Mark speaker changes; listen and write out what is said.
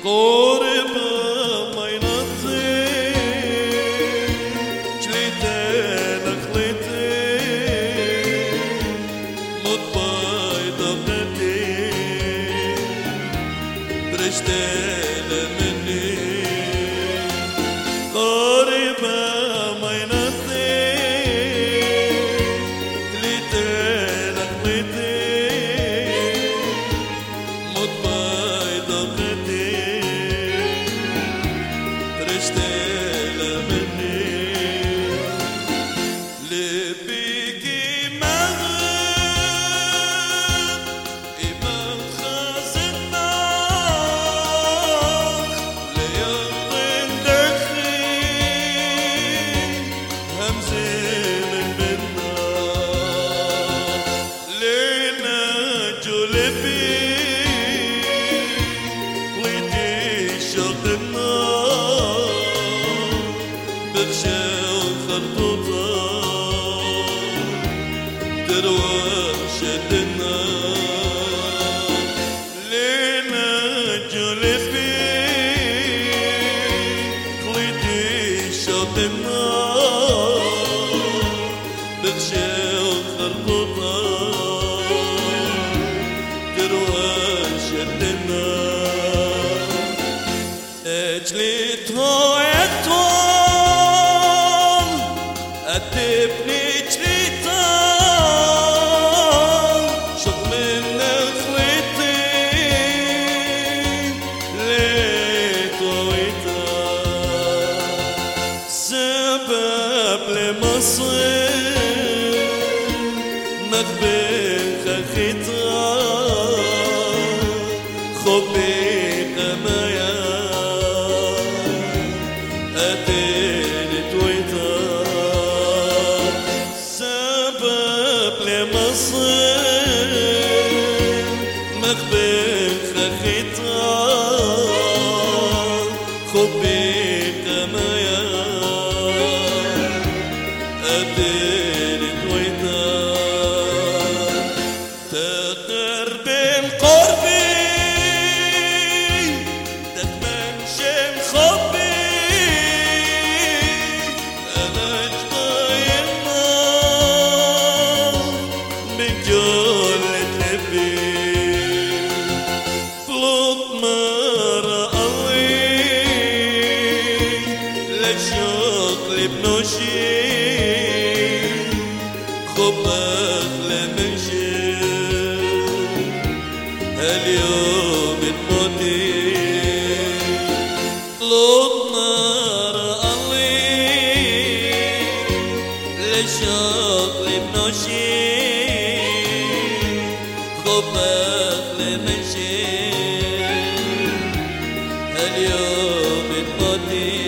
Speaker 1: قرب ما ينطي جليتين خليتي مطباي ضبطتي برشتين مني قرب ما ينطي جليتين خليتي مطباي ضبطتي تشتيل مني لبيكي مغرب إيمان خازنا ليضن دخي همزين منا لينا جلبي ليدي شغلنا برشا وخرطوطة دروش الدنا لينا جلبي خليتي شاطنا برشا وخرطوطة دروش الدنا اجليتها أدبني جريتان شوف من خليتي ليتويتا سبب لمصير مخبر خخيتا خبي قمايا أديني تويتا مصير مخبر خخيتا خبي قمايا أديني تويتا تقرب قربي دكمن شم خبي أنا جطايمة من جول تلبي بلوط مرة قوي للشوق لبنوشي خبخ لمشي هاليوم تموتي بلوط مرة قوي للشوق لبنوشي خبخ لمشي هاليوم تموتي